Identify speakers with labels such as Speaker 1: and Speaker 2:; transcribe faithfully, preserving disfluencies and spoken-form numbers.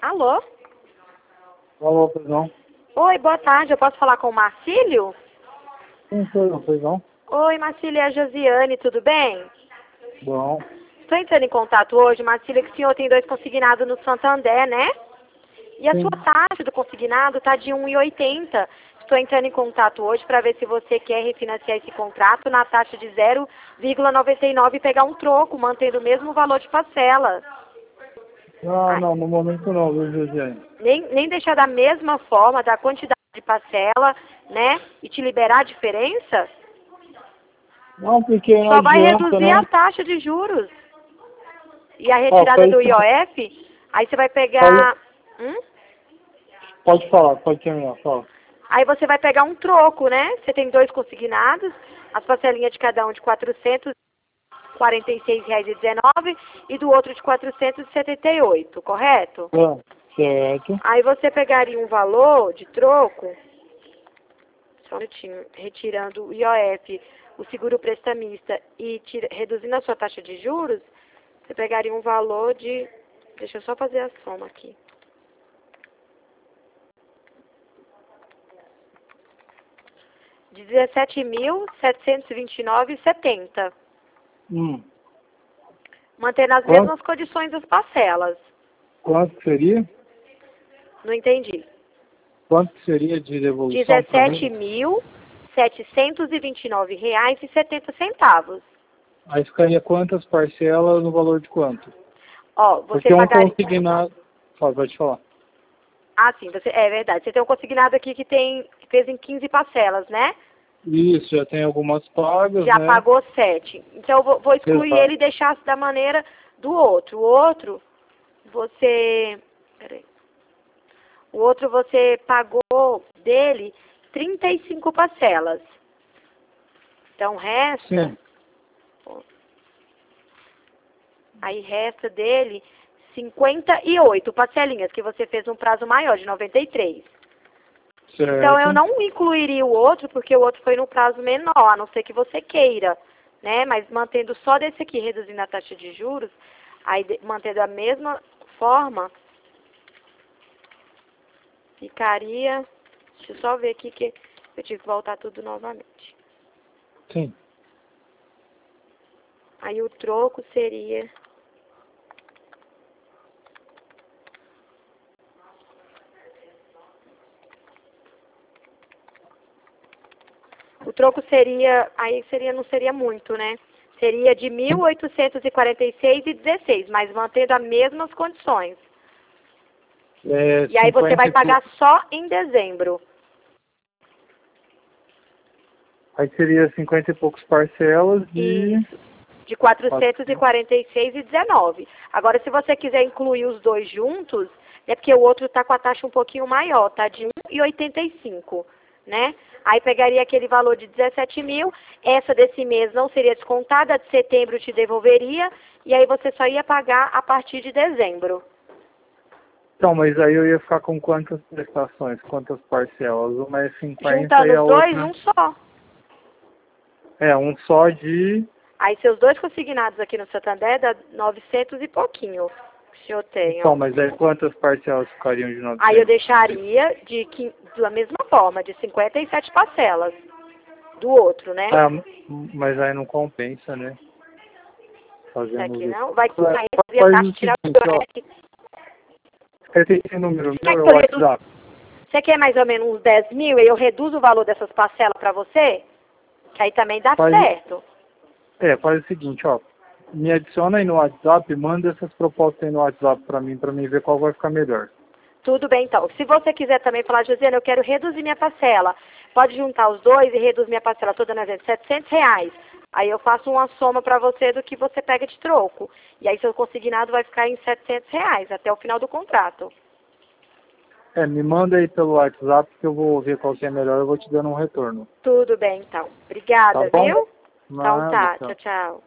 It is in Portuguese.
Speaker 1: Alô?
Speaker 2: Alô, pois não?
Speaker 1: Oi, boa tarde. Eu posso falar com o Marcílio?
Speaker 2: Sim, foi não, pois não?
Speaker 1: Oi, Marcílio, é a Josiane, tudo bem?
Speaker 2: Bom.
Speaker 1: Estou entrando em contato hoje, Marcílio, que o senhor tem dois consignados no Santander, né? E a
Speaker 2: Sim.
Speaker 1: sua taxa do consignado está de um real e oitenta. Estou entrando em contato hoje para ver se você quer refinanciar esse contrato na taxa de zero vírgula noventa e nove e pegar um troco, mantendo o mesmo valor de parcela.
Speaker 2: Não,
Speaker 1: Ai,
Speaker 2: não, no momento não, viu, Josiane?
Speaker 1: nem, nem deixar da mesma forma, da quantidade de parcela, né? E te liberar a diferença?
Speaker 2: Não, porque não
Speaker 1: Só vai
Speaker 2: adianta,
Speaker 1: reduzir a
Speaker 2: né?
Speaker 1: taxa de juros. E a
Speaker 2: Ó,
Speaker 1: retirada
Speaker 2: foi
Speaker 1: do
Speaker 2: isso.
Speaker 1: I O F, aí você vai
Speaker 2: Falou.
Speaker 1: pegar... Hum?
Speaker 2: Pode falar, pode terminar, fala.
Speaker 1: Aí você vai pegar um troco, né? Você tem dois consignados, as parcelinhas de cada um de quatrocentos e quarenta e seis reais e dezenove e do outro de quatrocentos e setenta e oito, correto?
Speaker 2: Ah, certo.
Speaker 1: Aí você pegaria um valor de troco, só um minutinho, retirando o I O F, o seguro prestamista e tira, reduzindo a sua taxa de juros, você pegaria um valor de... Deixa eu só fazer a soma aqui. De dezessete mil setecentos e vinte e nove reais e setenta centavos.
Speaker 2: Hum.
Speaker 1: Mantendo as
Speaker 2: Quanto,
Speaker 1: mesmas condições das parcelas.
Speaker 2: quanto seria?
Speaker 1: Não entendi.
Speaker 2: Quanto seria de devolução para
Speaker 1: dezessete
Speaker 2: mim?
Speaker 1: mil setecentos e vinte e nove reais e setenta centavos.
Speaker 2: Aí ficaria quantas parcelas no valor de quanto?
Speaker 1: Ó, você
Speaker 2: Porque um
Speaker 1: pagaria...
Speaker 2: consignado... Fala, pode falar.
Speaker 1: Ah, sim, você... é verdade. Você tem um consignado aqui que tem que fez em quinze parcelas, né?
Speaker 2: Isso, já tem algumas pagas,
Speaker 1: Já
Speaker 2: né?
Speaker 1: pagou sete. Então eu vou, vou excluir
Speaker 2: Exato.
Speaker 1: ele e deixar da maneira do outro. O outro, você... Peraí. O outro você pagou dele trinta e cinco parcelas. Então resta...
Speaker 2: Sim.
Speaker 1: Aí resta dele cinquenta e oito parcelinhas, que você fez um prazo maior, de noventa e três.
Speaker 2: Certo.
Speaker 1: Então eu não incluiria o outro, porque o outro foi no prazo menor, a não ser que você queira, né? Mas mantendo só desse aqui, reduzindo a taxa de juros, aí de, mantendo a mesma forma, ficaria... Deixa eu só ver aqui que eu tive que voltar tudo novamente.
Speaker 2: Sim.
Speaker 1: Aí o troco seria... O troco seria, aí seria, não seria muito, né? Seria de mil oitocentos e quarenta e seis reais e dezesseis, mas mantendo as mesmas condições.
Speaker 2: É,
Speaker 1: E aí você
Speaker 2: cinquenta
Speaker 1: vai
Speaker 2: e pou-
Speaker 1: pagar só em dezembro.
Speaker 2: Aí seria cinquenta e poucos parcelas de...
Speaker 1: Isso. De quatrocentos e quarenta e seis reais e dezenove. Agora, se você quiser incluir os dois juntos, é porque o outro está com a taxa um pouquinho maior, tá? De um real e oitenta e cinco, né? Aí pegaria aquele valor de dezessete mil, essa desse mês não seria descontada, a de setembro te devolveria, e aí você só ia pagar a partir de dezembro.
Speaker 2: Então, mas aí eu ia ficar com quantas prestações, quantas parcelas? Uma é cinquenta e
Speaker 1: Juntando
Speaker 2: a
Speaker 1: os dois,
Speaker 2: outra...
Speaker 1: um só.
Speaker 2: É, um só de...
Speaker 1: Aí seus dois consignados aqui no Santander dá novecentos e pouquinho que o senhor tem,
Speaker 2: Então,
Speaker 1: ó.
Speaker 2: mas aí quantas parcelas ficariam de
Speaker 1: Aí eu
Speaker 2: novecentos?
Speaker 1: deixaria de, quin- da mesma forma, de cinquenta e sete parcelas. Do outro, né?
Speaker 2: Ah, mas aí não compensa, né?
Speaker 1: Isso
Speaker 2: Fazemos
Speaker 1: aqui
Speaker 2: isso.
Speaker 1: não. Vai
Speaker 2: Faz
Speaker 1: aí a
Speaker 2: faz
Speaker 1: taxa
Speaker 2: o
Speaker 1: tirar o
Speaker 2: seguinte, ó.
Speaker 1: aqui.
Speaker 2: Você tem esse número
Speaker 1: Quer
Speaker 2: meu, é
Speaker 1: que
Speaker 2: o
Speaker 1: eu reduza?
Speaker 2: WhatsApp.
Speaker 1: Você quer mais ou menos uns dez mil e eu reduzo o valor dessas parcelas pra você? Que aí também dá
Speaker 2: Faz,
Speaker 1: certo.
Speaker 2: é, faz o seguinte, ó. Me adiciona aí no WhatsApp, manda essas propostas aí no WhatsApp pra mim, pra mim ver qual vai ficar melhor.
Speaker 1: Tudo bem, então. Se você quiser também falar, Josiane, eu quero reduzir minha parcela. Pode juntar os dois e reduzir minha parcela toda na vez, setecentos reais. Aí eu faço uma soma para você do que você pega de troco. E aí seu consignado vai ficar em setecentos reais até o final do contrato.
Speaker 2: É, me manda aí pelo WhatsApp que eu vou ver qual que é melhor, eu vou te dando um retorno.
Speaker 1: Tudo bem, então.
Speaker 2: Tá
Speaker 1: Obrigada,
Speaker 2: bom?
Speaker 1: viu? Então
Speaker 2: Nada,
Speaker 1: tá.
Speaker 2: tchau.
Speaker 1: Tchau, tchau.